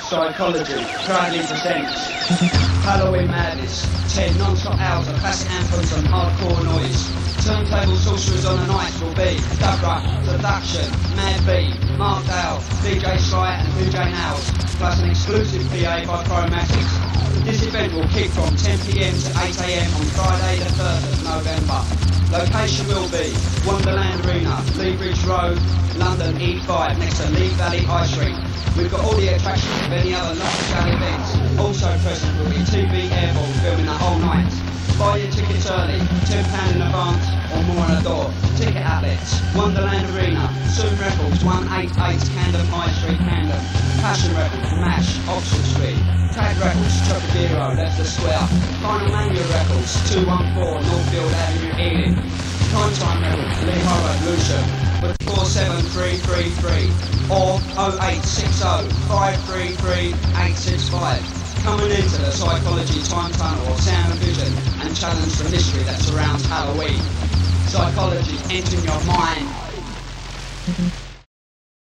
Psychology proudly presents Halloween Madness, 10 non-stop hours of classic anthems and hardcore noise. Turntable sorcerers on the night will be Dubra, Production, Mad B, Mark Dale, DJ Sly and DJ Nails, plus an exclusive PA by Chromatics. This event will kick from 10pm to 8am on Friday the 3rd of November. Location will be Wonderland Arena, Lee Bridge Road, London E5, next to Lee Valley High Street. We've got all the attractions of any other large-scale events. Also present will be TV Airball filming the whole night. Buy your tickets early, £10 in advance or more on the door. Ticket outlets, Wonderland Arena, Soon Records, 188 Camden High Street, Camden. Passion Records, MASH, Oxford Street. Tag Records, Trocadero, Leicester Square. Final Mania Records, 214 Northfield Avenue, Ealing. Time Records, Lee Horror, Lucian. With 47333 or 0860 533 865. Coming into the Psychology Time Tunnel of Sound and Vision and challenge the mystery that surrounds Halloween. Psychology entering your mind.